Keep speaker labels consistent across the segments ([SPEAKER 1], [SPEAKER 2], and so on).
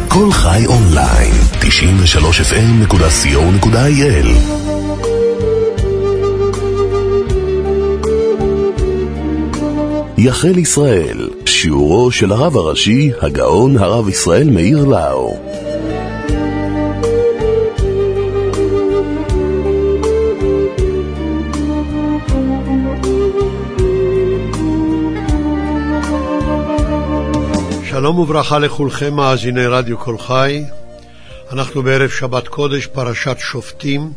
[SPEAKER 1] כל חי אונליין, 93fm.co.il. יחל ישראל, שיעורו של הרב הראשי, הגאון הרב ישראל מאיר לאו.
[SPEAKER 2] שלום וברכה לכולכם מאזיני רדיו כל חי. אנחנו בערב שבת קודש, פרשת שופטים,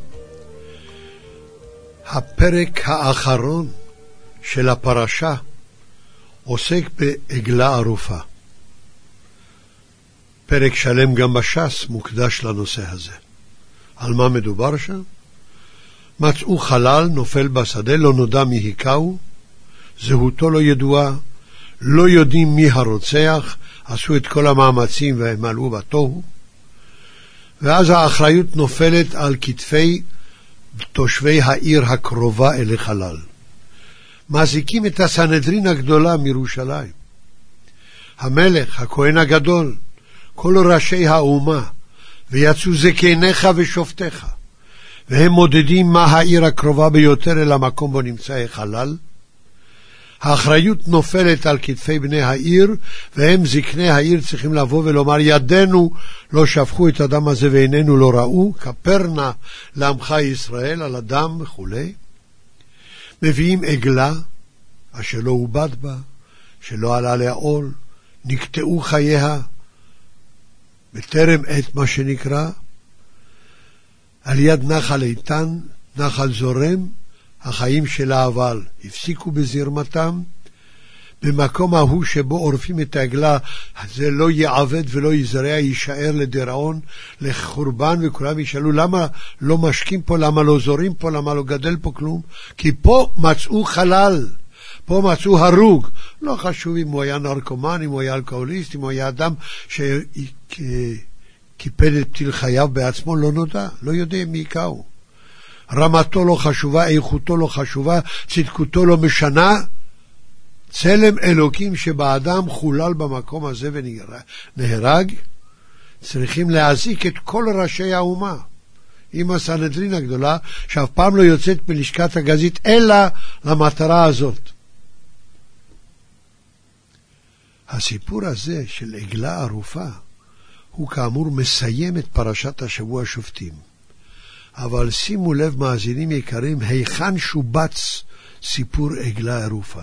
[SPEAKER 2] הפרק האחרון של הפרשה עוסק בעגלה ערופה. פרק שלם גם בש"ס מוקדש לנושא הזה. על מה מדובר שם? מצאו חלל נופל בשדה, לא נודע מי היכהו, זהותו לא ידועה, לא יודעים מי הרוצח, עשו את כל המאמצים והם עלו בתוהו, ואז האחריות נופלת על כתפי תושבי העיר הקרובה אל החלל. מעסיקים את הסנהדרין הגדולה מירושלים, המלך, הכהן הגדול, כל ראשי האומה, ויצאו זקניך ושופטיך, והם מודדים מה העיר הקרובה ביותר אל המקום בו נמצא החלל. האחריות נופלת על כתפי בני העיר, והם זקני העיר צריכים לבוא ולומר, ידינו לא שפכו את הדם הזה ועינינו לא ראו, כפרנה לעמך ישראל על הדם וכו'. מביאים עגלה אשר לא עובד בה, שלא עלה לעול, נקטעו חייה בטרם עת, מה שנקרא, על יד נחל איתן, נחל זורם, החיים שלה אבל הפסיקו בזרמתם. במקום ההוא שבו עורפים את העגלה, זה לא יעבד ולא יזרע, יישאר לדיראון, לחורבן, וכולם ישאלו למה לא משקים פה, למה לא זורים פה, למה לא גדל פה כלום. כי פה מצאו חלל, פה מצאו הרוג. לא חשוב אם הוא היה נרקומן, אם הוא היה אלכוהוליסט, אם הוא היה אדם שקיפד את פתיל חייו בעצמו, לא נודע, לא יודע מי היכהו. רמתו לא חשובה, איכותו לא חשובה, צדקותו לא משנה. צלם אלוקים שבאדם חולל במקום הזה ונהרג. צריכים להזיק את כל ראשי האומה עם הסנהדרין הגדולה, שאף פעם לא יוצאת מלשכת הגזית אלא למטרה הזאת. הסיפור הזה של עגלה ערופה הוא כאמור מסיים את פרשת השבוע שופטים. אבל שימו לב מאזינים יקרים, היכן שובץ סיפור עגלה ערופה.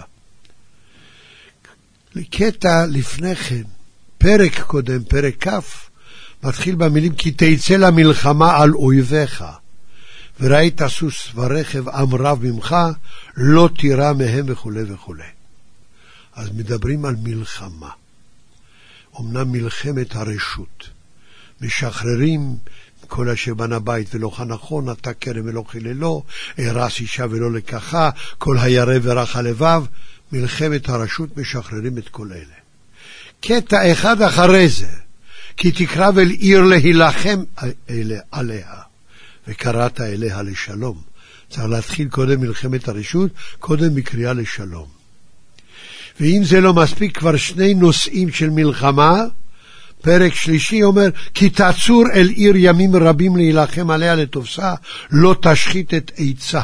[SPEAKER 2] לקטע לפני כן, פרק קודם, פרק כף, מתחיל במילים, כי תצא למלחמה על אויביך, וראית סוס ורכב עם רב ממך, לא תירא מהם וכו' וכו'. אז מדברים על מלחמה. אמנם מלחמת הרשות. משחררים כל אשר בנה בית ולא חנכו, נטע כרם ולא חיללו, הרס אישה ולא לקחה, כל הירא ורך הלבב. מלחמת הרשות, משחררים את כל אלה. קטע אחד אחרי זה, כי תקרב אל עיר להילחם עליה, וקראת אליה לשלום. צריך להתחיל קודם מלחמת הרשות, קודם בקריאה לשלום. ואם זה לא מספיק, כבר שני נושאים של מלחמה. פרק שלישי אומר, כי תצור אל עיר ימים רבים להילחם עליה לתופסה, לא תשחית את עצה.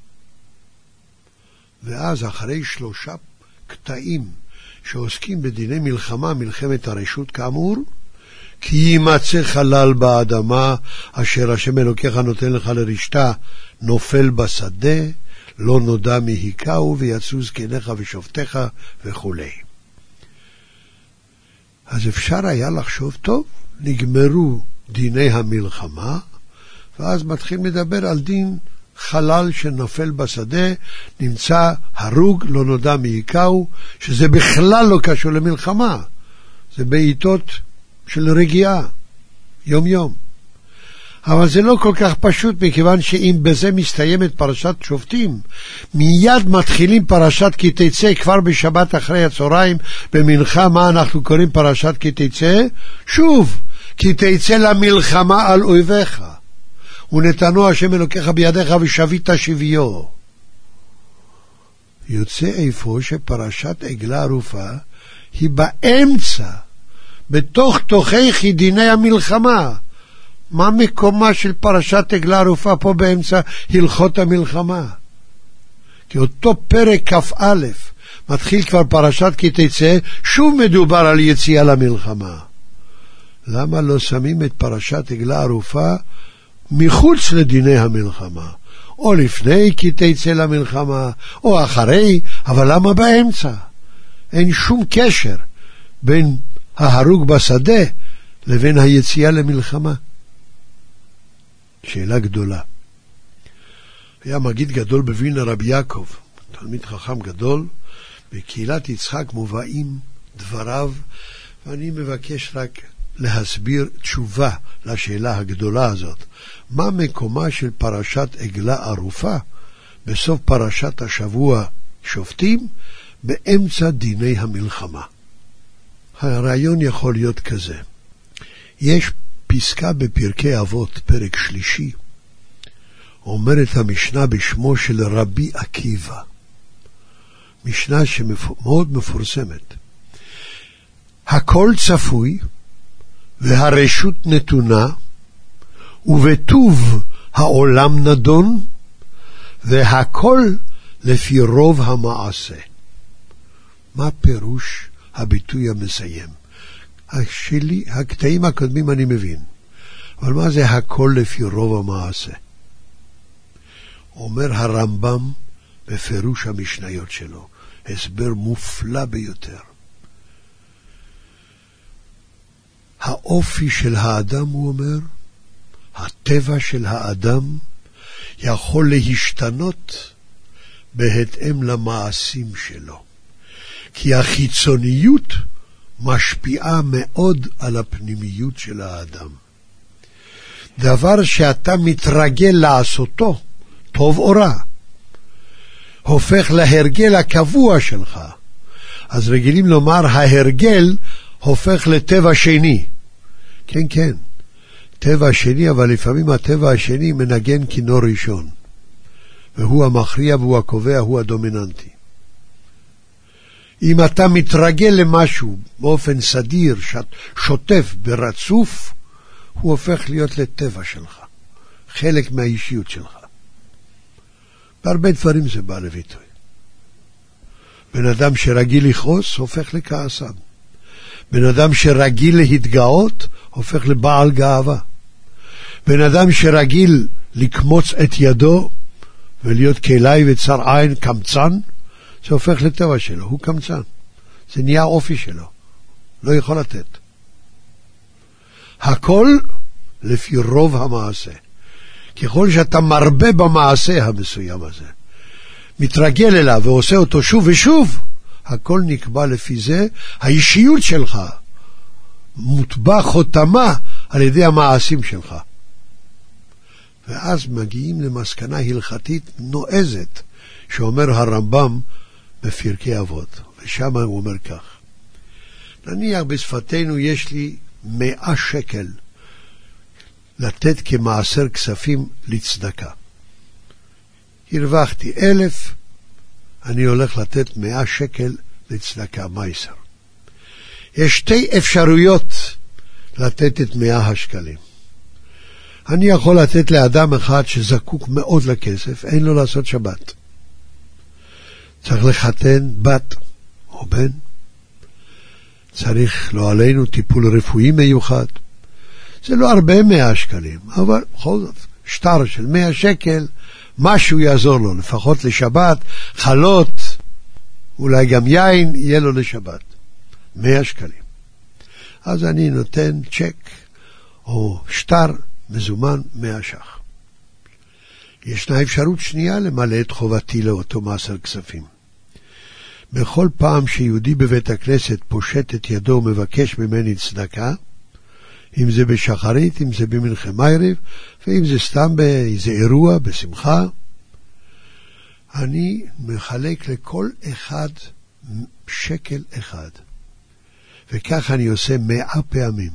[SPEAKER 2] ואז אחרי 3 קטעים שעוסקים בדיני מלחמה, מלחמת הרשות כאמור, כי יימצא חלל באדמה, אשר השם אלוקיך נותן לך לרשתה, נופל בשדה, לא נודע מי היכהו, ויצאו זקניך ושופטיך וכו'. אז אפשר היה לחשוב, טוב, נגמרו דיני המלחמה, ואז מתחיל לדבר על דין חלל שנופל בשדה, נמצא הרוג, לא נודע מי היכהו, שזה בכלל לא קשור למלחמה, זה בעיתות של רגיעה, יום יום. אבל זה לא כל כך פשוט, מכיוון שאם בזה מסתיימת פרשת שופטים, מיד מתחילים פרשת כי תצא. כבר בשבת אחרי הצהריים במנחה, מה אנחנו קוראים פרשת כי תצא? שוב, כי תצא למלחמה על אויביך, ונתנו השם אלוקיך בידיך ושבית שביו. יוצא איפה שפרשת עגלה ערופה היא באמצע בתוך תוכי דיני המלחמה. מה מקומה של פרשת עגלה ערופה פה באמצע הלכות המלחמה? כי אותו פרק כ"א מתחיל כבר פרשת כי תצא, שוב מדובר על יציאה למלחמה. למה לא שמים את פרשת עגלה ערופה מחוץ לדיני המלחמה? או לפני כי תצא למלחמה, או אחרי, אבל למה באמצע? אין שום קשר בין ההרוג בשדה לבין היציאה למלחמה. שאלה גדולה. היה מגיד גדול בווילנה, רבי יעקב, תלמיד חכם גדול, בקהילת יצחק מובאים דבריו, ואני מבקש רק להסביר תשובה לשאלה הגדולה הזאת. מה מקומה של פרשת עגלה ערופה בסוף פרשת השבוע שופטים באמצע דיני המלחמה? הרעיון יכול להיות כזה. יש פסקה בפרקי אבות, פרק שלישי, אומרת המשנה בשמו של רבי עקיבא, משנה שמאוד מפורסמת. הכל צפוי והרשות נתונה, ובטוב העולם נדון, והכל לפי רוב המעשה. מה פירוש הביטוי המסיים? הקטעים הקודמים אני מבין, אבל מה זה הכל לפי רוב המעשה? אומר הרמב"ם בפירוש המשניות שלו, הסבר מופלא ביותר. האופי של האדם, הוא אומר, הטבע של האדם יכול להשתנות בהתאם למעשים שלו, כי החיצוניות משפיעה מאוד על הפנימיות של האדם. דבר שאתה מתרגל לעשותו, טוב או רע, הופך להרגל הקבוע שלך. אז רגילים לומר ההרגל הופך לטבע שני. כן, כן, טבע שני, אבל לפעמים הטבע השני מנגן כינור ראשון, והוא המכריע והוא הקובע, הוא הדומיננטי. אם אתה מתרגל למשהו באופן סדיר, שוטף, ברצוף, הוא הופך להיות לטבע שלך, חלק מהאישיות שלך. בהרבה דברים זה בא לביטוי. בן אדם שרגיל לכעוס הופך לכעסן. בן אדם שרגיל להתגאות הופך לבעל גאווה. בן אדם שרגיל לקמוץ את ידו ולהיות כלי וצר עין, קמצן, זה הופך לטבע שלו, הוא קמצן. זה נהיה אופי שלו, לא יכול לתת. הכל לפי רוב המעשה. ככל שאתה מרבה במעשה המסוים הזה, מתרגל אליו ועושה אותו שוב ושוב, הכל נקבע לפי זה. האישיות שלך מוטבע חותמה על ידי המעשים שלך. ואז מגיעים למסקנה הלכתית נועזת, שאומר הרמב"ם בפרקי אבות, ושם הוא אומר כך: נניח בשפתנו יש לי 100 שקל לתת כמעשר כספים לצדקה. הרווחתי 1,000, אני הולך לתת 100 שקל לצדקה, מייסר. יש שתי אפשרויות לתת את 100 השקלים. אני יכול לתת לאדם אחד שזקוק מאוד לכסף, אין לו לעשות שבת. צריך לחתן בת או בן, צריך לא עלינו טיפול רפואי מיוחד. זה לא הרבה 100 שקלים, אבל בכל זאת, שטר של 100 שקל, משהו יעזור לו, לפחות לשבת, חלות, אולי גם יין, יהיה לו לשבת. 100 שקלים. אז אני נותן צ'ק או שטר מזומן 100 ש"ח. ישנה אפשרות שנייה למלא את חובתי לאותו מעשר כספים. בכל פעם שיהודי בבית הכנסת פושט את ידו ומבקש ממני צדקה, אם זה בשחרית, אם זה במנחה מיירב, ואם זה סתם באיזה אירוע, בשמחה, אני מחלק לכל אחד שקל אחד. וכך אני עושה 100 פעמים.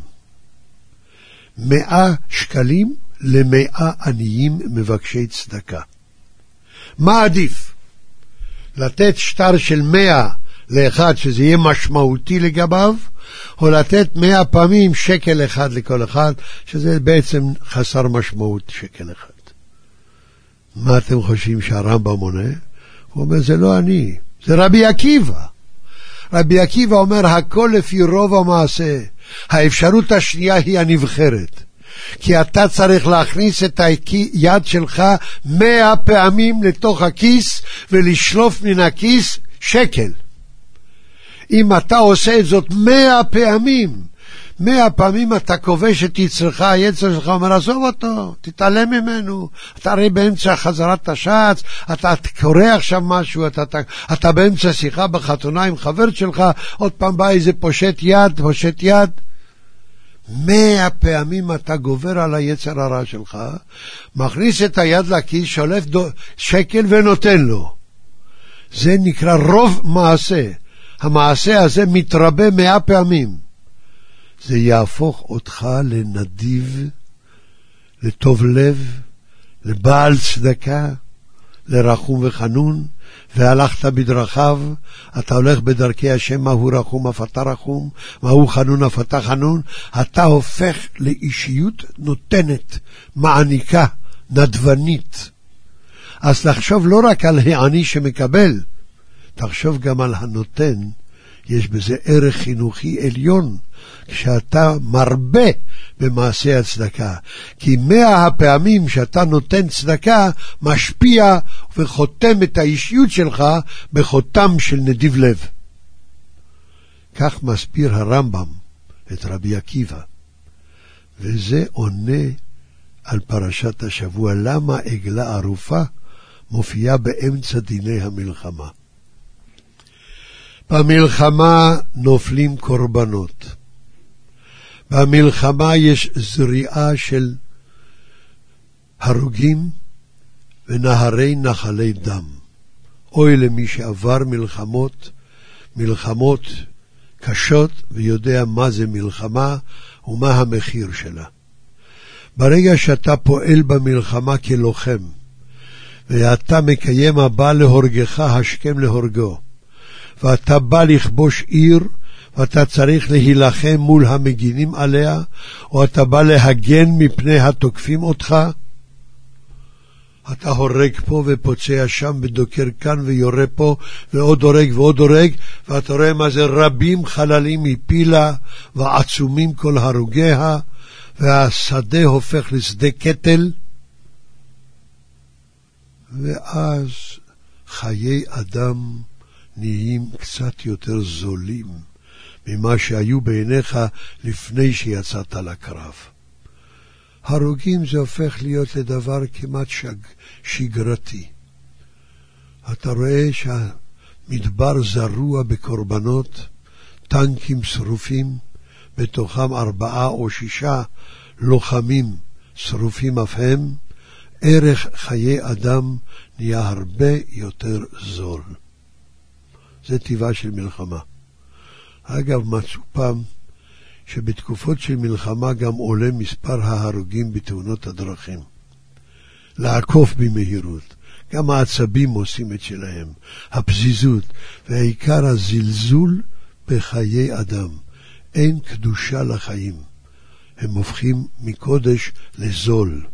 [SPEAKER 2] 100 שקלים ל100 עניים מבקשי צדקה. מה עדיף? לתת שטר של 100 לאחד שזה יהיה משמעותי לגביו, או לתת 100 פעמים שקל אחד לכל אחד, שזה בעצם חסר משמעות שקל אחד. מה אתם חושבים שהרמב"ם עונה? הוא אומר, זה לא אני, זה רבי עקיבא. רבי עקיבא אומר, הכל לפי רוב המעשה. האפשרות השנייה היא הנבחרת. כי אתה צריך להכניס את היד שלך 100 פעמים לתוך הכיס, ולשלוף מן הכיס שקל. אם אתה עושה את זאת 100 פעמים, 100 פעמים אתה כובש את יצרך, היצר שלך אומר, עזוב אותו, תתעלם ממנו, אתה הרי באמצע חזרת השץ, אתה קורא עכשיו משהו, אתה באמצע שיחה בחתונה עם חבר שלך, עוד פעם בא איזה פושט יד, 100 פעמים אתה גובר על היצר הרע שלך, מכניס את היד לכיס, שולף שקל ונותן לו. זה נקרא רוב מעשה. המעשה הזה מתרבה 100 פעמים. זה יהפוך אותך לנדיב, לטוב לב, לבעל צדקה, לרחום וחנון, והלכת בדרכיו, אתה הולך בדרכי השם, מהו רחום אף אתה רחום, מהו חנון אף אתה חנון, אתה הופך לאישיות נותנת, מעניקה, נדבנית. אז תחשוב לא רק על העני שמקבל, תחשוב גם על הנותן, יש בזה ערך חינוכי עליון, כשאתה מרבה במעשה הצדקה. כי 100 הפעמים שאתה נותן צדקה, משפיע וחותם את האישיות שלך בחותם של נדיב לב. כך מסביר הרמב"ם את רבי עקיבא. וזה עונה על פרשת השבוע, למה עגלה ערופה מופיעה באמצע דיני המלחמה. במלחמה נופלים קורבנות. במלחמה יש זריעה של הרוגים ונהרי נחלי דם. אוי למי שעבר מלחמות קשות ויודע מה זה מלחמה ומה המחיר שלה. ברגע שאתה פועל במלחמה כלוחם ואתה מקיים הבא להורגך השכם להורגו, ואתה בא לכבוש עיר ואתה צריך להילחם מול המגינים עליה, או אתה בא להגן מפני התוקפים אותך, אתה הורג פה ופוצע שם ודוקר כאן ויורה פה ועוד הורג, ואתה רואה מה זה רבים חללים מפילה ועצומים כל הרוגיה, והשדה הופך לשדה קטל, ואז חיי אדם נהיים קצת יותר זולים ממה שהיו בעיניך לפני שיצאת לקרב. הרוגים זה הופך להיות לדבר כמעט שגרתי. אתה רואה שהמדבר זרוע בקורבנות, טנקים שרופים, בתוכם 4 או 6 לוחמים שרופים אף הם, ערך חיי אדם נהיה הרבה יותר זול. זה טבעה של מלחמה. אגב, מצאו פעם שבתקופות של מלחמה גם עולה מספר ההרוגים בתאונות הדרכים. לעקוף במהירות. גם העצבים עושים את שלהם. הפזיזות, והעיקר הזלזול בחיי אדם. אין קדושה לחיים. הם הופכים מקודש לזול.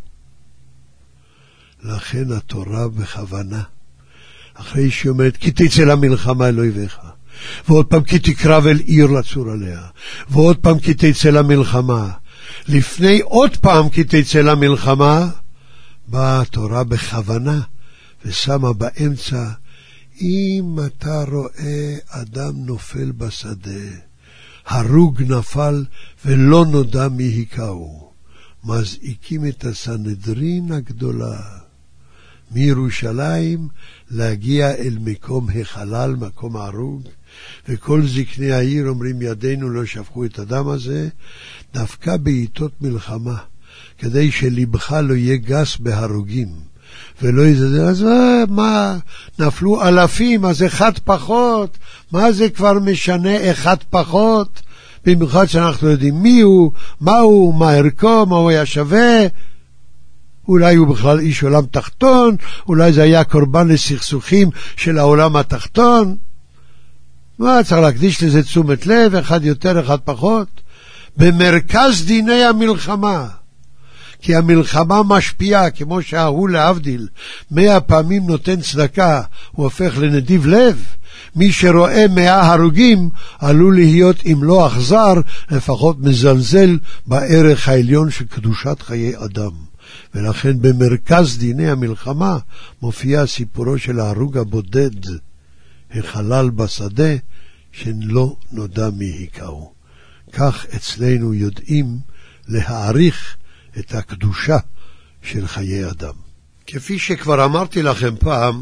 [SPEAKER 2] לכן התורה בכוונה, אחרי שהיא אומרת, כי תצא למלחמה אלוהיך, ועוד פעם כי תקרב אל עיר לצור עליה, ועוד פעם כי תצא למלחמה, לפני עוד פעם כי תצא למלחמה, באה התורה בכוונה, ושמה באמצע, אם אתה רואה אדם נופל בשדה, הרוג נפל ולא נודע מי היכהו, מזעיקים את הסנהדרין הגדולה, מירושלים להגיע אל מקום החלל, מקום הרוג, וכל זקני העיר אומרים ידינו לא שפכו את הדם הזה, דווקא בעיתות מלחמה, כדי שלבך לא יהיה גס בהרוגים, ולא יזדל, אז מה, נפלו אלפים, אז אחד פחות, מה זה כבר משנה אחד פחות, במיוחד שאנחנו יודעים מי הוא, מה הוא, מה ערכו, מה הוא היה שווה, אולי הוא בכלל איש עולם תחתון, אולי זה היה קורבן לסכסוכים של העולם התחתון. מה, צריך להקדיש לזה תשומת לב, אחד יותר, אחד פחות? במרכז דיני המלחמה. כי המלחמה משפיעה, כמו שההוא להבדיל 100 פעמים נותן צדקה, הוא הופך לנדיב לב. מי שרואה 100 הרוגים עלול להיות, אם לא אכזר, לפחות מזלזל בערך העליון של קדושת חיי אדם. ולכן במרכז דיני המלחמה מופיע סיפורו של ההרוג הבודד, החלל בשדה, שלא נודע מי היכהו. כך אצלנו יודעים להעריך את הקדושה של חיי אדם. כפי שכבר אמרתי לכם פעם,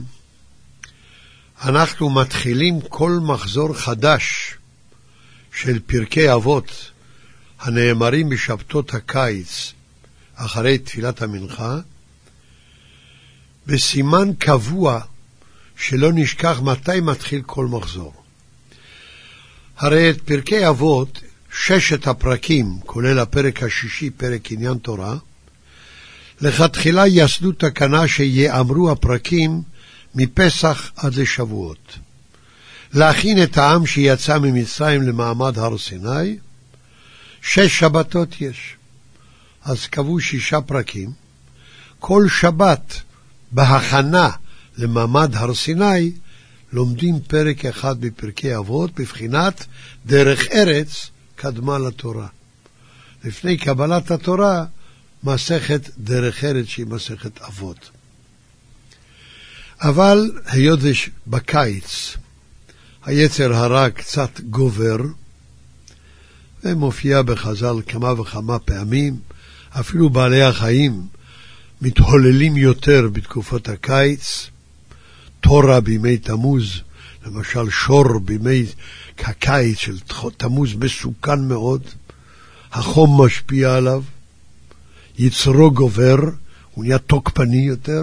[SPEAKER 2] אנחנו מתחילים כל מחזור חדש של פרקי אבות הנאמרים בשבתות הקיץ אחרי תפילת המנחה, בסימן קבוע שלא נשכח מתי מתחיל כל מחזור. הרי את פרקי אבות, 6 הפרקים, כולל הפרק השישי, פרק עניין תורה, לכתחילה יסדו תקנה שיאמרו הפרקים מפסח עד לשבועות. להכין את העם שיצא ממצרים למעמד הר סיני, 6 שבתות יש. אז קבעו 6 פרקים. כל שבת בהכנה למעמד הר סיני לומדים פרק אחד בפרקי אבות, בבחינת דרך ארץ קדמה לתורה. לפני קבלת התורה, מסכת דרך ארץ שהיא מסכת אבות. אבל היות בקיץ היצר הרע קצת גובר, ומופיע בחז"ל כמה וכמה פעמים, אפילו בעלי החיים מתהוללים יותר בתקופות הקיץ, תורה בימי תמוז, למשל שור בימי הקיץ של תמוז מסוכן מאוד, החום משפיע עליו, יצרו גובר, הוא נהיה תוקפני יותר.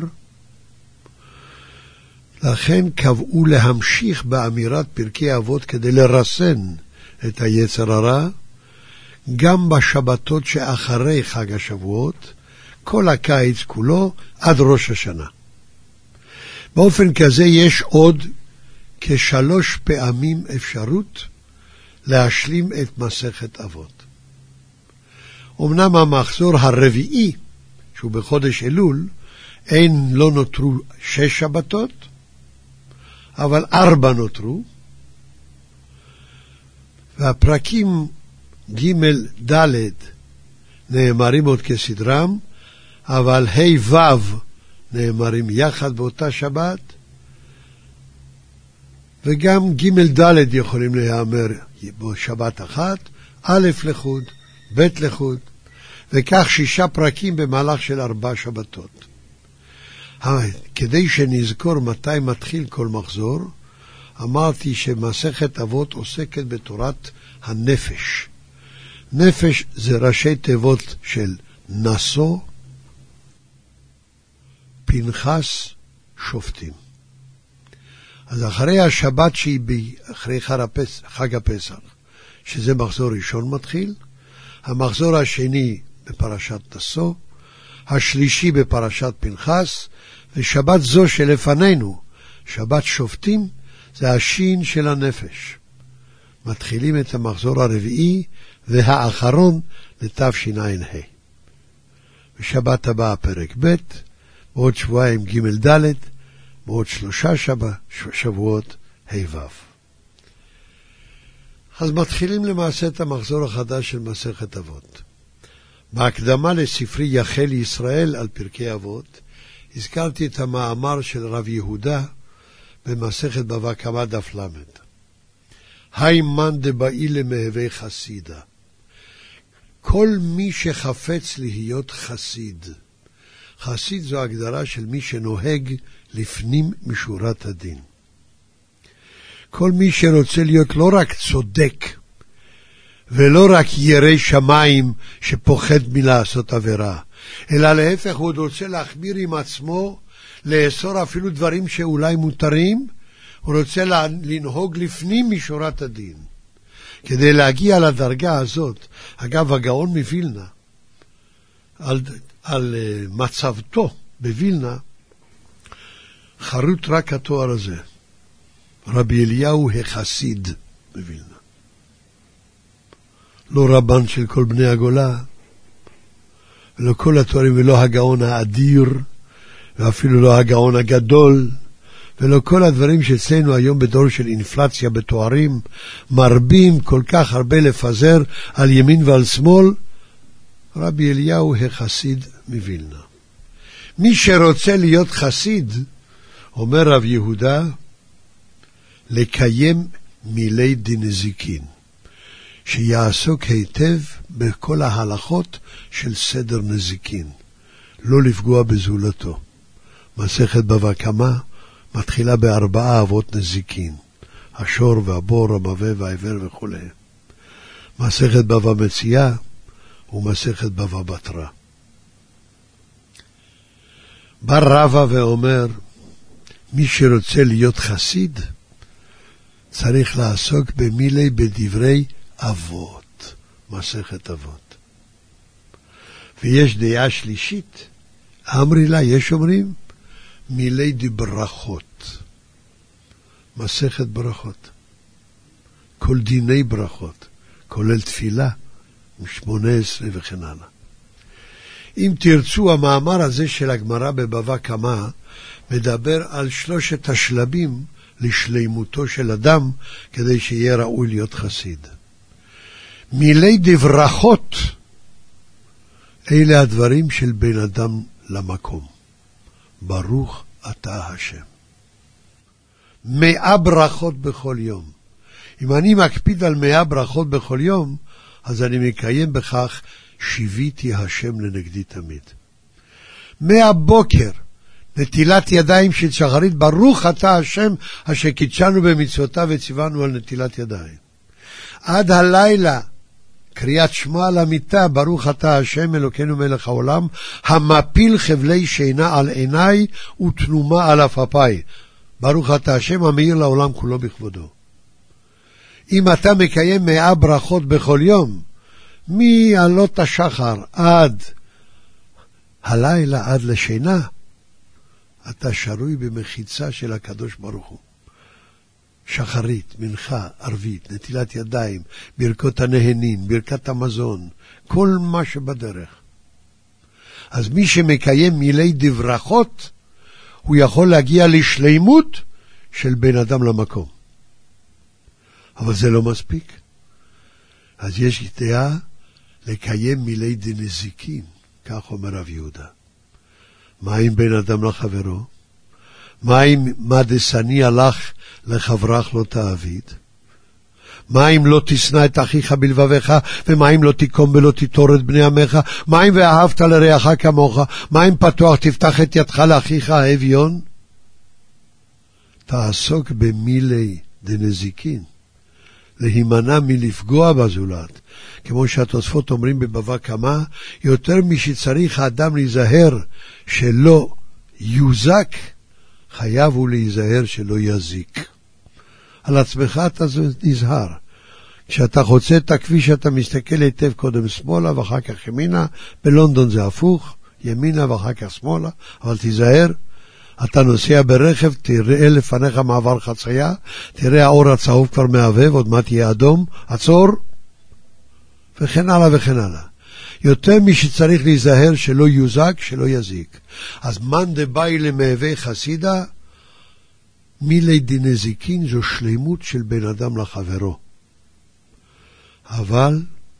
[SPEAKER 2] לכן קבעו להמשיך באמירת פרקי אבות כדי לרסן את היצר הרע, גם בשבתות שאחרי חג השבועות, כל הקיץ כולו עד ראש השנה. באופן כזה יש עוד כ3 פעמים אפשרות להשלים את מסכת אבות. אמנם המחזור הרביעי, שהוא בחודש אלול, לא נותרו 6 שבתות, אבל 4 נותרו, והפרקים ג' ד' נאמרים עוד כסדרם, אבל ה' ו' נאמרים יחד באותה שבת, וגם ג' ד' יכולים להיאמר בשבת אחת, א' לחוד, ב' לחוד, וכך 6 פרקים במהלך של 4 שבתות. כדי שנזכור מתי מתחיל כל מחזור, אמרתי שמסכת אבות עוסקת בתורת הנפש. נפש זה ראשי תיבות של נשוא, פנחס, שופטים. אז אחרי השבת שהיא אחרי חג הפסח, שזה מחזור ראשון מתחיל, המחזור השני בפרשת נשוא, השלישי בפרשת פנחס, ושבת זו שלפנינו, שבת שופטים, זה השין של הנפש. מתחילים את המחזור הרביעי והאחרון לתשע"ה. בשבת הבאה פרק ב', בעוד שבועיים ג' ד', בעוד 3 שבועות ה' ו'. אז מתחילים למעשה את המחזור החדש של מסכת אבות. בהקדמה לספרי יחל ישראל על פרקי אבות, הזכרתי את המאמר של רב יהודה במסכת בבא קמא דף ל'. היי מן דבאי למהווה חסידה. כל מי שחפץ להיות חסיד. חסיד זו הגדרה של מי שנוהג לפנים משורת הדין. כל מי שרוצה להיות לא רק צודק, ולא רק ירא שמיים שפוחד מלעשות עבירה, אלא להפך הוא רוצה להחמיר עם עצמו, לאסור אפילו דברים שאולי מותרים, הוא רוצה לנהוג לפנים משורת הדין. כדי להגיע לדרגה הזאת, אגב הגאון מווילנה, על מצבתו בווילנה, חרוט רק התואר הזה, רבי אליהו החסיד. מווילנה. לא רבן של כל בני הגולה, ולא כל התוארים, ולא הגאון האדיר, ואפילו לא הגאון הגדול, ולא כל הדברים שאצלנו היום בדור של אינפלציה בתוארים, מרבים כל כך הרבה לפזר על ימין ועל שמאל. רבי אליהו החסיד מווילנה. מי שרוצה להיות חסיד, אומר רב יהודה, לקיים מילי דנזיקין, שיעסוק היטב בכל ההלכות של סדר נזיקין, לא לפגוע בזולתו. מסכת בבא קמא מתחילה בארבעה אבות נזיקין, השור והבור, המווה והעיוור וכו'. מסכת בבא מציעא ומסכת בבא בתרא. בא רבא ואומר, מי שרוצה להיות חסיד, צריך לעסוק במילי בדברי אבות, מסכת אבות. ויש דעה שלישית, אמרי לה, יש אומרים, מילי דברכות, מסכת ברכות, כל דיני ברכות, כולל תפילה, 18 וכן הלאה. אם תרצו, המאמר הזה של הגמרא בבבא קמא מדבר על 3 השלבים לשלימותו של אדם, כדי שיהיה ראוי להיות חסיד. מילי דברכות, אלה הדברים של בן אדם למקום. ברוך אתה השם. 100 ברכות בכל יום. אם אני מקפיד על 100 ברכות בכל יום, אז אני מקיים בכך שיוויתי השם לנגדי תמיד. מהבוקר, נטילת ידיים של שחרית, ברוך אתה השם אשר קידשנו במצוותיו וציוונו על נטילת ידיים. עד הלילה, קריאת שמע על המיטה, ברוך אתה השם אלוקינו מלך העולם, המפיל חבלי שינה על עיניי ותנומה על אפפיי. ברוך אתה השם המאיר לעולם כולו בכבודו. אם אתה מקיים 100 ברכות בכל יום, מעלות השחר עד הלילה, עד לשינה, אתה שרוי במחיצה של הקדוש ברוך הוא. שחרית, מנחה, ערבית, נטילת ידיים, ברכות הנהנין, ברכת המזון, כל מה שבדרך. אז מי שמקיים מילי דברכות, הוא יכול להגיע לשלימות של בן אדם למקום. אבל זה לא מספיק. אז יש דעה לקיים מילי דנזיקין, כך אומר רב יהודה. מה אם בן אדם לחברו? מה אם מה דשניא לך לחברך לא תעביד? מה אם לא תשנא את אחיך בלבביך? ומה אם לא תקום ולא תיטור את בני עמך? מה אם ואהבת לרעך כמוך? מה אם פתוח תפתח את ידך לאחיך האביון? תעסוק במילי דנזיקין, להימנע מלפגוע בזולת. כמו שהתוספות אומרים בבבא קמא, יותר משצריך האדם להיזהר שלא יוזק, חייב הוא להיזהר שלא יזיק. על עצמך אתה נזהר. כשאתה חוצה את הכביש אתה מסתכל היטב קודם שמאלה ואחר כך ימינה. בלונדון זה הפוך, ימינה ואחר כך שמאלה, אבל תיזהר. אתה נוסע ברכב, תראה לפניך מעבר חצייה, תראה האור הצהוב כבר מהבהב, עוד מעט יהיה אדום, עצור, וכן הלאה וכן הלאה. יותר משצריך להיזהר שלא יוזק, שלא יזיק. אז מן דבאי למהווה חסידה, מילי דנזיקין זו שלימות של בן אדם לחברו. אבל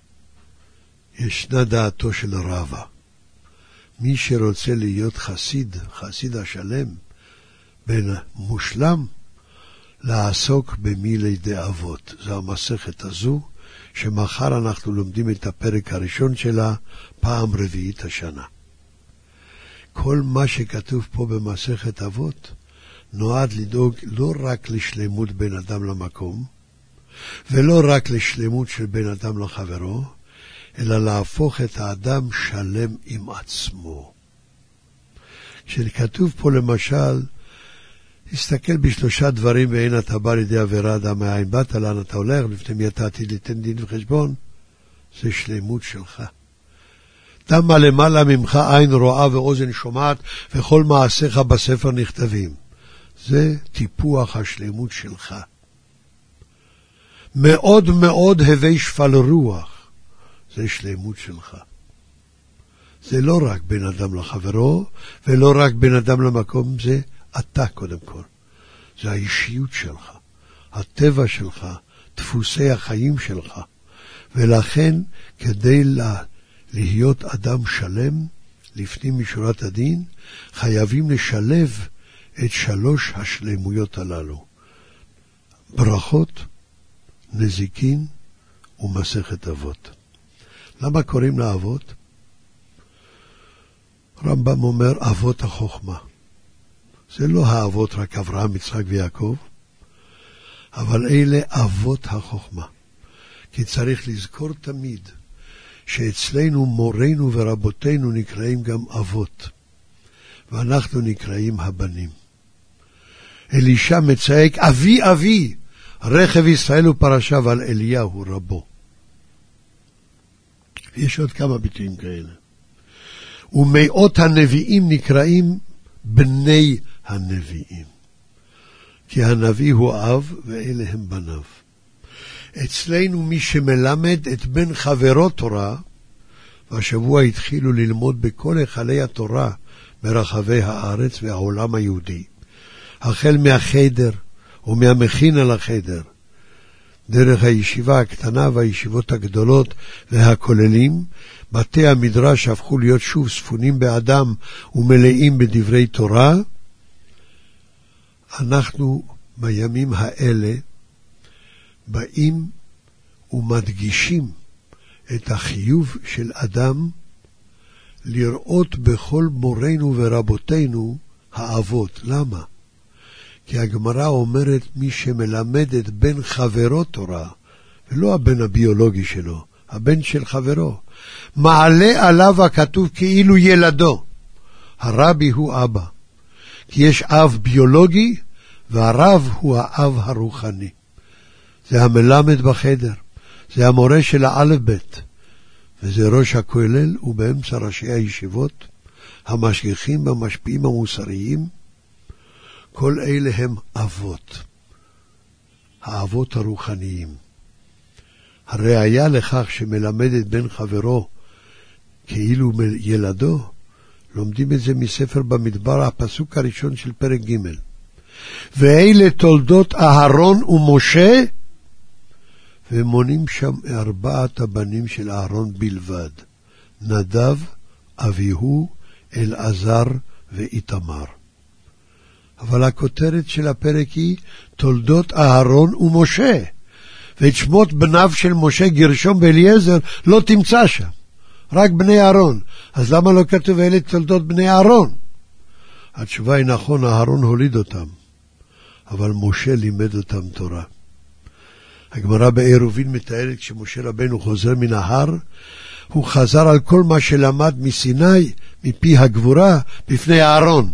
[SPEAKER 2] ישנה דעתו של רבא. מי שרוצה להיות חסיד, חסיד השלם, בן מושלם, לעסוק במילי דאבות. זו המסכת הזו, שמחר אנחנו לומדים את הפרק הראשון שלה, פעם רביעית השנה. כל מה שכתוב פה במסכת אבות, נועד לדאוג לא רק לשלמות בן אדם למקום, ולא רק לשלמות של בן אדם לחברו, אלא להפוך את האדם שלם עם עצמו. כשכתוב פה למשל, תסתכל ב3 דברים ואין אתה בא לידי עבירה אדם מאין באת, לאן אתה הולך, לפני מי אתה עתיד ליתן דין וחשבון, זה שלמות שלך. דמה למעלה ממך עין רואה ואוזן שומעת וכל מעשיך בספר נכתבים. זה טיפוח השלמות שלך. מאוד מאוד הווי שפל רוח, זה שלמות שלך. זה לא רק בן אדם לחברו, ולא רק בן אדם למקום, זה אתה קודם כל. זה האישיות שלך, הטבע שלך, דפוסי החיים שלך. ולכן, כדי להיות אדם שלם, לפנים משורת הדין, חייבים לשלב את שלוש השלמויות הללו. ברכות, נזיקין ומסכת אבות. למה קוראים לה אבות? רמב"ם אומר אבות החוכמה. זה לא האבות רק אברהם, יצחק ויעקב, אבל אלה אבות החוכמה. כי צריך לזכור תמיד שאצלנו מורינו ורבותינו נקראים גם אבות, ואנחנו נקראים הבנים. אלישע מצייק, אבי אבי, רכב ישראל ופרשה, ועל אליהו רבו. יש עוד כמה ביטויים כאלה. ומאות הנביאים נקראים בני הנביאים. כי הנביא הוא אב ואלה הם בניו. אצלנו מי שמלמד את בן חברו תורה, והשבוע התחילו ללמוד בכל היכלי התורה ברחבי הארץ והעולם היהודי, החל מהחדר ומהמכינה לחדר, דרך הישיבה הקטנה והישיבות הגדולות והכוללים, בתי המדרש הפכו להיות שוב ספונים באדם ומלאים בדברי תורה. אנחנו בימים האלה באים ומדגישים את החיוב של אדם לראות בכל מורינו ורבותינו האבות. למה? כי הגמרא אומרת מי שמלמד את בן חברו תורה, ולא הבן הביולוגי שלו, הבן של חברו, מעלה עליו הכתוב כאילו ילדו. הרבי הוא אבא, כי יש אב ביולוגי והרב הוא האב הרוחני. זה המלמד בחדר, זה המורה של האלף בית, וזה ראש הכולל ובאמצע ראשי הישיבות, המשגיחים והמשפיעים המוסריים. כל אלה הם אבות, האבות הרוחניים. הראיה לכך שמלמד את בן חברו כאילו ילדו, לומדים את זה מספר במדבר, הפסוק הראשון של פרק ג'. ואלה תולדות אהרון ומשה, ומונים שם 4 הבנים של אהרון בלבד, נדב, אביהו, אלעזר ואיתמר. אבל הכותרת של הפרק היא תולדות אהרון ומשה, ואת שמות בניו של משה, גרשום ואליעזר, לא תמצא שם, רק בני אהרון. אז למה לא כתוב אלה תולדות בני אהרון? התשובה היא נכון, אהרון הוליד אותם, אבל משה לימד אותם תורה. הגמרא בעירובין מתארת כשמשה רבנו חוזר מן ההר, הוא חזר על כל מה שלמד מסיני, מפי הגבורה, בפני אהרון.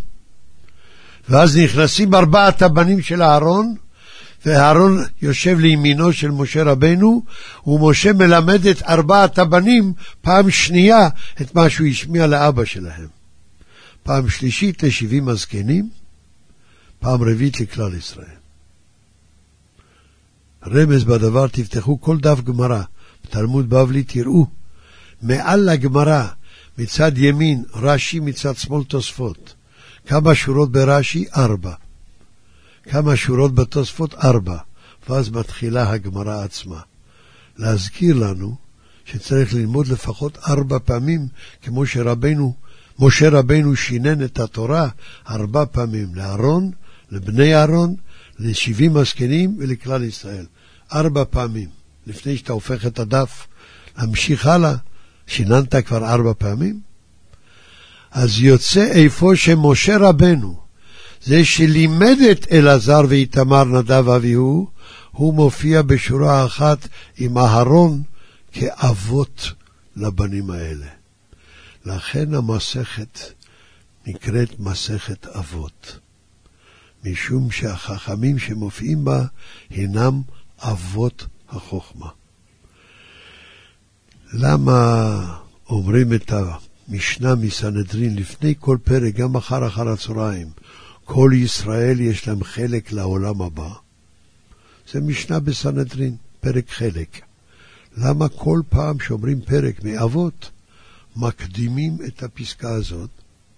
[SPEAKER 2] ואז נכנסים 4 הבנים של אהרון, ואהרון יושב לימינו של משה רבנו, ומשה מלמד את 4 הבנים פעם שנייה את מה שהוא השמיע לאבא שלהם. פעם שלישית ל70 הזקנים, פעם רביעית לכלל ישראל. רמז בדבר, תפתחו כל דף גמרא, בתלמוד בבלי תראו, מעל לגמרא, מצד ימין רש"י, מצד שמאל תוספות. כמה שורות ברש"י? 4. כמה שורות בתוספות? 4. ואז מתחילה הגמרא עצמה. להזכיר לנו שצריך ללמוד לפחות 4 פעמים, כמו משה רבנו שינן את התורה 4 פעמים, לאהרון, לבני אהרון, ל70 הזקנים ולכלל ישראל. 4 פעמים. לפני שאתה הופך את הדף, להמשיך הלאה, שיננת כבר 4 פעמים. אז יוצא איפה שמשה רבנו, זה שלימד את אלעזר ואיתמר, נדב ואביהו, הוא מופיע בשורה אחת עם אהרון כאבות לבנים האלה. לכן המסכת נקראת מסכת אבות, משום שהחכמים שמופיעים בה הינם אבות החוכמה. למה אומרים את המשנה מסנהדרין לפני כל פרק, גם אחר הצהריים, כל ישראל יש להם חלק לעולם הבא? זה משנה בסנהדרין, פרק חלק. למה כל פעם שאומרים פרק מאבות, מקדימים את הפסקה הזאת?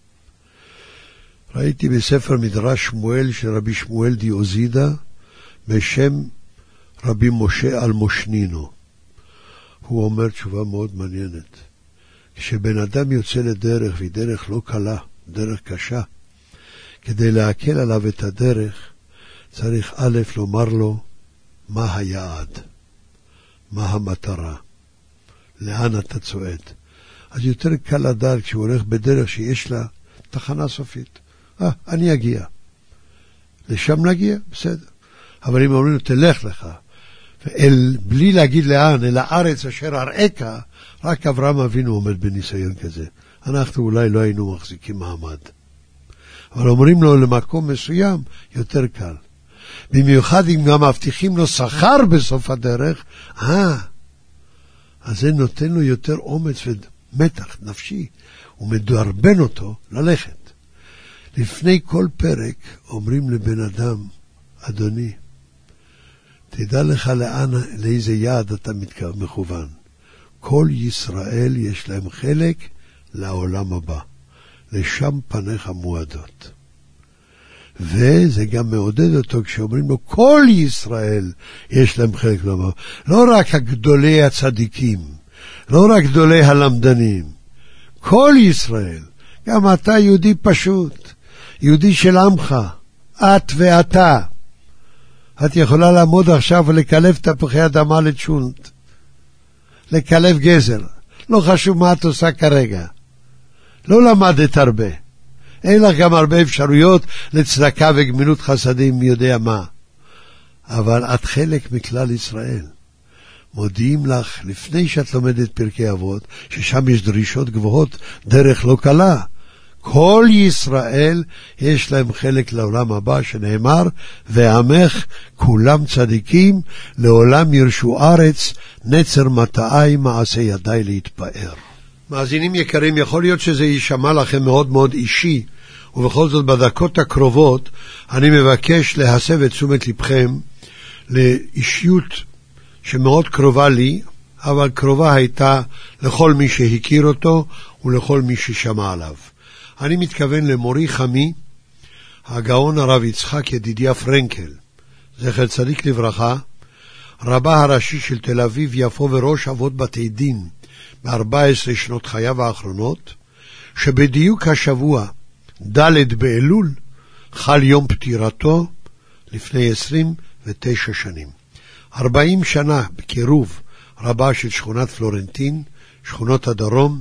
[SPEAKER 2] ראיתי בספר מדרש שמואל של רבי שמואל דיוזידה, בשם רבי משה אלמושנינו. הוא אומר תשובה מאוד מעניינת. כשבן אדם יוצא לדרך, והיא דרך לא קלה, דרך קשה, כדי להקל עליו את הדרך, צריך א' לומר לו מה היעד, מה המטרה, לאן אתה צועד. אז יותר קל לדעת כשהוא הולך בדרך שיש לה תחנה סופית. אני אגיע. לשם נגיע, בסדר. אבל אם אומרים לו, תלך לך, בלי להגיד לאן, אל הארץ אשר אראך, רק אברהם אבינו עומד בניסיון כזה. אנחנו אולי לא היינו מחזיקים מעמד. אבל אומרים לו למקום מסוים, יותר קל. במיוחד אם גם מבטיחים לו שכר בסוף הדרך, אז זה נותן לו יותר אומץ ומתח נפשי, ומדרבן אותו ללכת. לפני כל פרק אומרים לבן אדם, אדוני, תדע לך לאיזה יעד אתה מכוון. כל ישראל יש להם חלק לעולם הבא. לשם פניך מועדות. וזה גם מעודד אותו כשאומרים לו, כל ישראל יש להם חלק לעולם הבא. לא רק גדולי הצדיקים, לא רק גדולי הלמדנים. כל ישראל, גם אתה יהודי פשוט, יהודי של עמך, את ואתה. את יכולה לעמוד עכשיו ולקלב תפוחי אדמה לצ'ונט, לקלב גזר, לא חשוב מה את עושה כרגע. לא למדת הרבה, אין לך גם הרבה אפשרויות לצדקה וגמילות חסדים מי יודע מה, אבל את חלק מכלל ישראל. מודיעים לך לפני שאת לומדת פרקי אבות, ששם יש דרישות גבוהות, דרך לא קלה. כל ישראל יש להם חלק לעולם הבא, שנאמר, ועמך כולם צדיקים, לעולם ירשו ארץ, נצר מטעי מעשה ידי להתפאר. מאזינים יקרים, יכול להיות שזה יישמע לכם מאוד מאוד אישי, ובכל זאת בדקות הקרובות אני מבקש להסב את תשומת לבכם לאישיות שמאוד קרובה לי, אבל קרובה הייתה לכל מי שהכיר אותו ולכל מי ששמע עליו. אני מתכוון למורי חמי, הגאון הרב יצחק ידידיה פרנקל, זכר צדיק לברכה, רבה הראשי של תל אביב יפו וראש אבות בתי דין ב-14 שנות חייו האחרונות, שבדיוק השבוע ד' באלול חל יום פטירתו לפני 29 שנים. 40 שנה בקירוב רבה של שכונת פלורנטין, שכונות הדרום,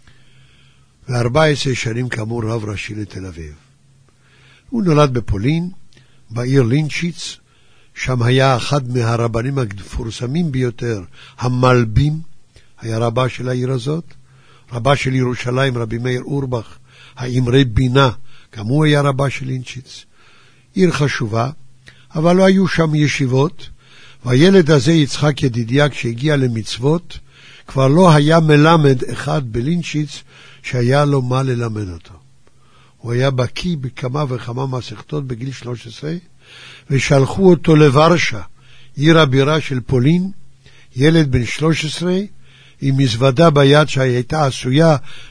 [SPEAKER 2] ו14 שנים כאמור רב ראשי לתל אביב. הוא נולד בפולין, בעיר לינצ'יץ, שם היה אחד מהרבנים המפורסמים ביותר, המלבים, היה רבה של העיר הזאת, רבה של ירושלים, רבי מאיר אורבך, האמרי בינה, גם הוא היה רבה של לינצ'יץ. עיר חשובה, אבל לא היו שם ישיבות, והילד הזה, יצחק ידידיה, כשהגיע למצוות, כבר לא היה מלמד אחד בלינצ'יץ שהיה לו מה ללמד אותו. הוא היה בקי בכמה וכמה מסכתות בגיל 13, ושלחו אותו לוורשה, עיר הבירה של פולין, ילד בן 13, עם מזוודה ביד שהייתה עשויה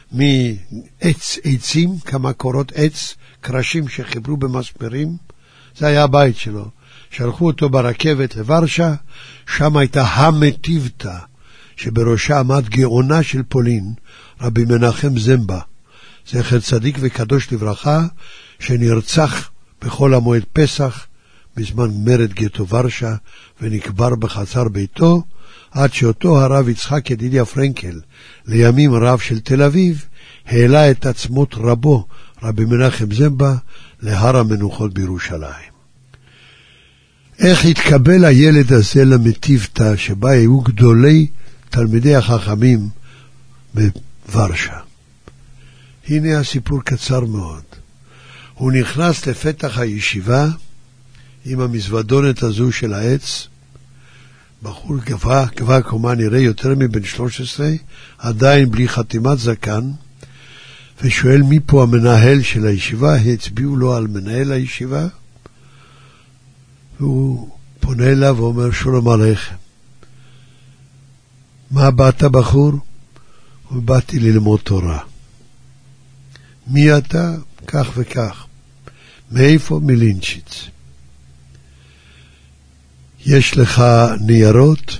[SPEAKER 2] מעצים, כמה קורות עץ, קרשים שחיברו במספרים, זה היה הבית שלו. שלחו אותו ברכבת לוורשה, שם הייתה המטיבתא, שבראשה עמד גאונה של פולין, רבי מנחם זמבה, זכר צדיק וקדוש לברכה, שנרצח בחול המועד פסח, בזמן מרד גטו ורשה, ונקבר בחצר ביתו, עד שאותו הרב יצחק ידידיה פרנקל, לימים רב של תל אביב, העלה את עצמות רבו, רבי מנחם זמבה, להר המנוחות בירושלים. איך התקבל הילד הזה למטיבתא, שבה היו גדולי תלמידי החכמים בוורשה? הנה הסיפור קצר מאוד. הוא נכנס לפתח הישיבה עם המזוודונת הזו של העץ, בחור גבוה קומה, נראה יותר מבן 13, עדיין בלי חתימת זקן, ושואל מי פה המנהל של הישיבה. הצביעו לו על מנהל הישיבה, והוא פונה אליו ואומר, שלום עליכם, מה באת בחור? ובאתי ללמוד תורה. מי אתה? כך וכך. מאיפה? מלינצ'יץ. יש לך ניירות?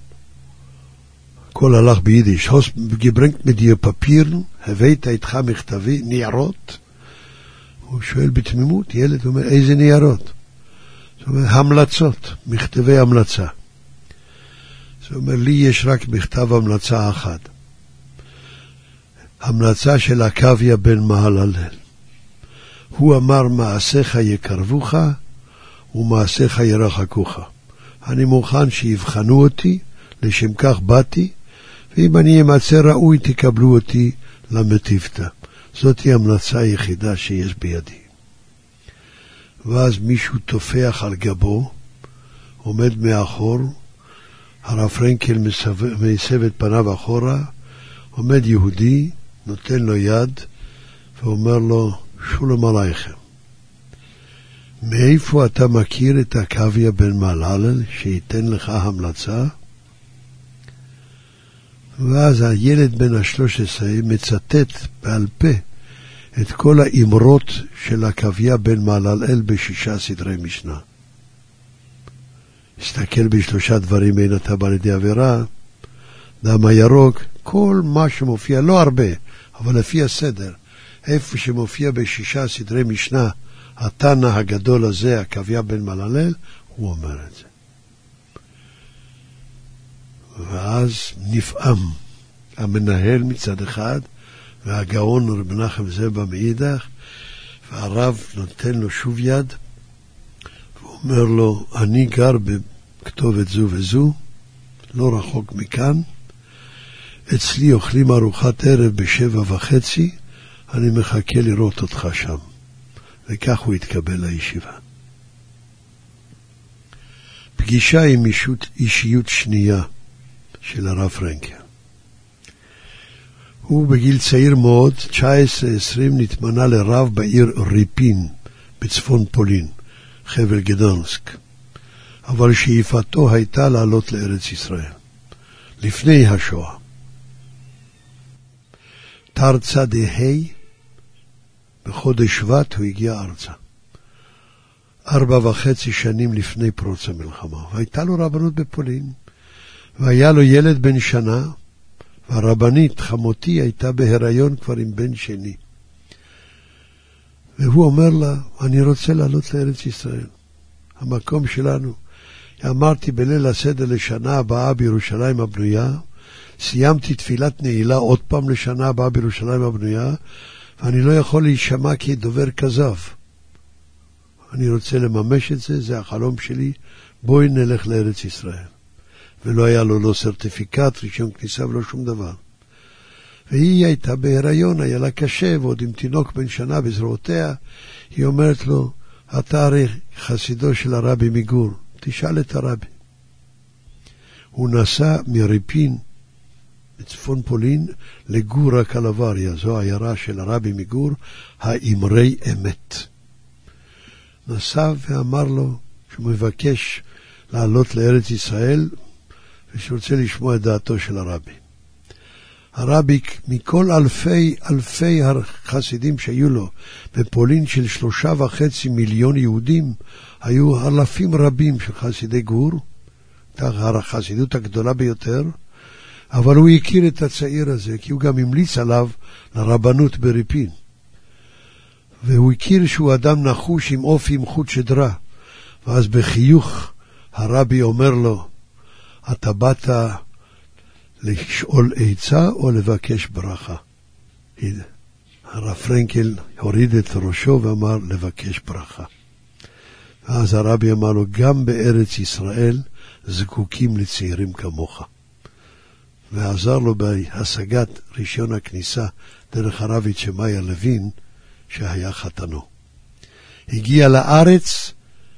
[SPEAKER 2] הכל הלך ביידיש. הוס גברנקט מדיע פפיר, הבאת איתך מכתבי ניירות? הוא שואל בתמימות, ילד אומר, איזה ניירות? זאת אומרת, המלצות, מכתבי המלצה. זאת אומרת, לי יש רק מכתב המלצה אחד. המלצה של עקביה בן מהללל. הוא אמר, מעשיך יקרבוך ומעשיך ירחקוך. אני מוכן שיבחנו אותי, לשם כך באתי, ואם אני אמצא ראוי תקבלו אותי למטיבתא. זאת היא המלצה היחידה שיש בידי. ואז מישהו תופח על גבו, עומד מאחור, הרב פרנקל מסב את פניו אחורה, עומד יהודי, נותן לו יד, ואומר לו, שולם עלייכם. מאיפה אתה מכיר את עקביה בן מהללל שייתן לך המלצה? ואז הילד בן ה-13 מצטט בעל פה את כל האמרות של עקביה בן מהללל ב6 סדרי משנה. הסתכל ב3 דברים אין אתה בא לידי עבירה, דם הירוק, כל מה שמופיע, לא הרבה, אבל לפי הסדר, איפה שמופיע ב6 סדרי משנה, התנא הגדול הזה, עקביה בן מהללל, הוא אומר את זה. ואז נפעם המנהל מצד אחד, והגאון רב מנחם זבה מאידך, והרב נותן לו שוב יד, ואומר לו, אני גר בכתובת זו וזו, לא רחוק מכאן, אצלי אוכלים ארוחת ערב ב7:30, אני מחכה לראות אותך שם. וכך הוא התקבל לישיבה. פגישה עם אישיות שנייה של הרב פרנקל. הוא בגיל צעיר מאוד, 19-20, נתמנה לרב בעיר ריפין, בצפון פולין, חבל גדנסק. אבל שאיפתו הייתה לעלות לארץ ישראל, לפני השואה. תרצה דהי, בחודש שבט הוא הגיע ארצה. 4.5 שנים לפני פרוץ המלחמה. והייתה לו רבנות בפולין, והיה לו ילד בן שנה, והרבנית חמותי הייתה בהיריון כבר עם בן שני. והוא אומר לה, אני רוצה לעלות לארץ ישראל. המקום שלנו. אמרתי בליל הסדר לשנה הבאה בירושלים הבנויה, סיימתי תפילת נעילה עוד פעם לשנה הבאה בירושלים הבנויה, ואני לא יכול להישמע כדובר כזב. אני רוצה לממש את זה, זה החלום שלי, בואי נלך לארץ ישראל. ולא היה לו לא סרטיפיקט, רישיון כניסה ולא שום דבר. והיא הייתה בהיריון, היה לה קשה, ועוד עם תינוק בן שנה בזרועותיה, היא אומרת לו, אתה הרי חסידו של הרבי מגור, תשאל את הרבי. הוא נסע מריפין, בצפון פולין, לגור הקלבריה, זו העיירה של הרבי מגור, האמרי אמת. נסע ואמר לו שהוא מבקש לעלות לארץ ישראל, ושרוצה לשמוע את דעתו של הרבי. הרבי, מכל אלפי החסידים שהיו לו, בפולין של 3.5 מיליון יהודים, היו אלפים רבים של חסידי גור, החסידות הגדולה ביותר, אבל הוא הכיר את הצעיר הזה, כי הוא גם המליץ עליו לרבנות בריפין. והוא הכיר שהוא אדם נחוש עם אופי עם חוט שדרה. ואז בחיוך הרבי אומר לו, אתה באת לשאול עצה או לבקש ברכה? הרב פרנקל הוריד את ראשו ואמר לבקש ברכה. ואז הרבי אמר לו, גם בארץ ישראל זקוקים לצעירים כמוך. ועזר לו בהשגת רישיון הכניסה דרך הרבי צ'מאיה לוין, שהיה חתנו. הגיע לארץ,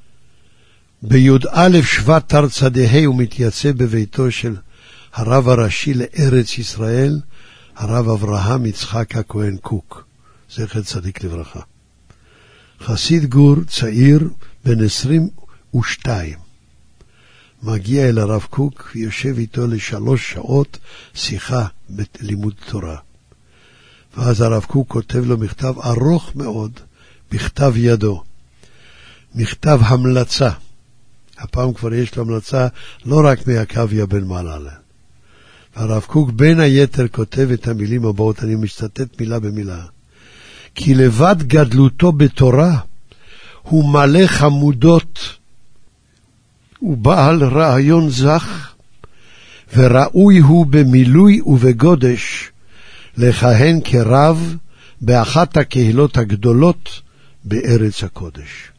[SPEAKER 2] בי"א שבט תרצה דהי הוא מתייצב בביתו של הרב הראשי לארץ ישראל, הרב אברהם יצחק הכהן קוק, זכר צדיק לברכה. חסיד גור צעיר בן 22, מגיע אל הרב קוק ויושב איתו ל3 שעות שיחה בלימוד תורה. ואז הרב קוק כותב לו מכתב ארוך מאוד, בכתב ידו. מכתב המלצה. הפעם כבר יש לו המלצה לא רק מעקביה בן מלאלה. והרב קוק בין היתר כותב את המילים הבאות, אני מצטט מילה במילה. כי לבד גדלותו בתורה, הוא מלא חמודות, הוא בעל רעיון זך, וראוי הוא במילוי ובגודש לכהן כרב באחת הקהילות הגדולות בארץ הקודש.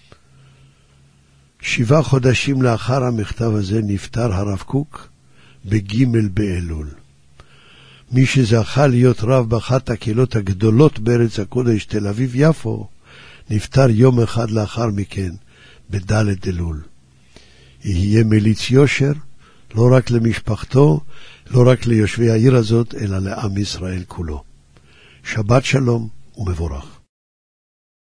[SPEAKER 2] 7 חודשים לאחר המכתב הזה נפטר הרב קוק בג' באלול. מי שזכה להיות רב באחת הקהילות הגדולות בארץ הקודש, תל אביב יפו, נפטר יום אחד לאחר מכן, בד' אלול. יהיה מליץ יושר, לא רק למשפחתו, לא רק ליושבי העיר הזאת, אלא לעם ישראל כולו. שבת שלום ומבורך.